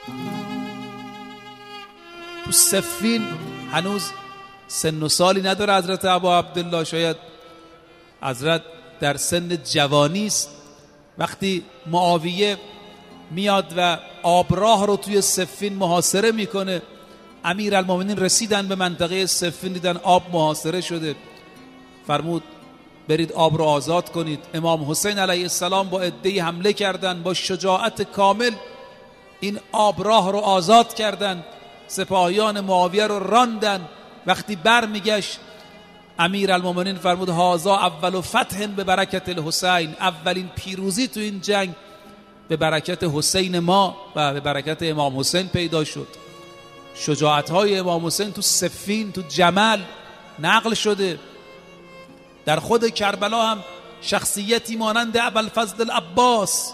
تو صفین هنوز سن و سالی نداره حضرت ابا عبدالله، شاید حضرت در سن جوانی است. وقتی معاویه میاد و آبراه رو توی صفین محاصره میکنه، امیرالمومنین رسیدن به منطقه صفین، دیدن آب محاصره شده، فرمود برید آب رو آزاد کنید. امام حسین علیه السلام با عده‌ای حمله کردن، با شجاعت کامل این آبراه رو آزاد کردن، سپاهیان معاویه رو راندن. وقتی برمیگشت امیرالمومنین فرمود هذا اول فتح به برکت الحسین، اولین پیروزی تو این جنگ به برکت حسین ما و به برکت امام حسین پیدا شد. شجاعت‌های امام حسین تو صفین، تو جمل نقل شده. در خود کربلا هم شخصیتی مانند ابوالفضل العباس،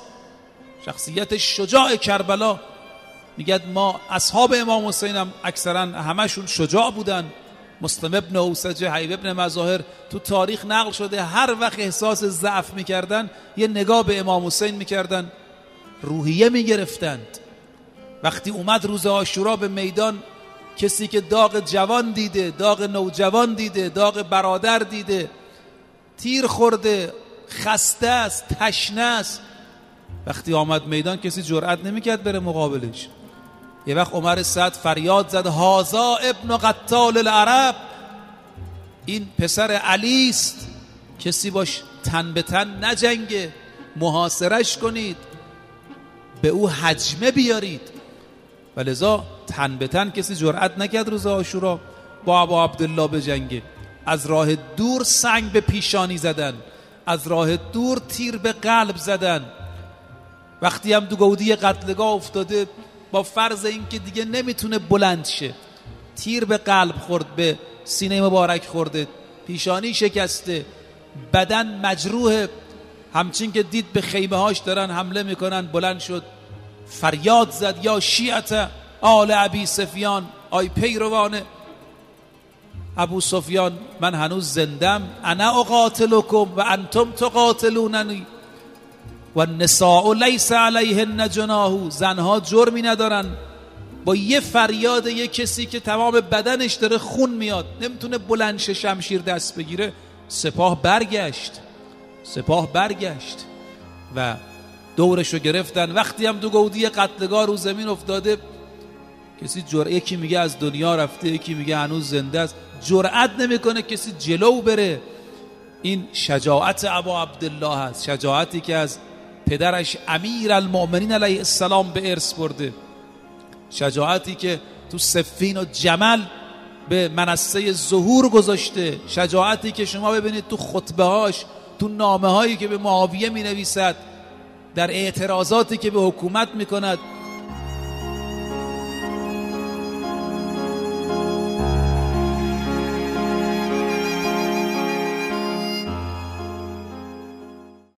شخصیت شجاع کربلا، میگه ما اصحاب امام حسین هم اکثرا همشون شجاع بودن. مسلم ابن اوسجه، حیب ابن مظاهر، تو تاریخ نقل شده هر وقت احساس ضعف میکردن یه نگاه به امام حسین میکردن، روحیه میگرفتند. وقتی اومد روز عاشورا به میدان، کسی که داغ جوان دیده، داغ نوجوان دیده، داغ برادر دیده، تیر خورده، خسته است، تشنه است، وقتی آمد میدان کسی جرئت نمیکرد بره مقابلش. یه وقت عمر سعد فریاد زد هذا ابن قتال العرب، این پسر علی است، کسی باش تن به تن نجنگه، محاصرش کنید، به او حجمه بیارید. ولذا تن به تن کسی جرئت نکرد روز عاشورا با ابا عبدالله بجنگه. از راه دور سنگ به پیشانی زدن، از راه دور تیر به قلب زدن. وقتی هم دو گودی قتلگاه افتاده، با فرض این که دیگه نمیتونه بلند شه، تیر به قلب خورد، به سینه مبارک خورده، پیشانی شکسته، بدن مجروح، همچین که دید به خیمه هاش دارن حمله میکنن، بلند شد فریاد زد یا شیعت آل ابی سفیان، آی پیروان ابو سفیان، من هنوز زندم، انا اقاتلکم و انتم تقاتلوننی و النساء لیس علیهن جناح، زنها جرمی ندارن. با یه فریاد یه کسی که تمام بدنش داره خون میاد، نمیتونه بلند شه شمشیر دست بگیره، سپاه برگشت و دورشو گرفتن. وقتی هم دو گودی قتلگاه رو زمین افتاده، کسی یکی میگه از دنیا رفته، یکی میگه هنوز زنده است، جرأت نمیکنه کسی جلو بره. این شجاعت ابا عبدالله هست، شجاعتی که از پدرش امیرالمومنین علیه السلام به ارث برده، شجاعتی که تو صفین و جمل به منصه ظهور گذاشته، شجاعتی که شما ببینید تو خطبه هاش، تو نامه هایی که به معاویه می نویسد، در اعتراضاتی که به حکومت می کند،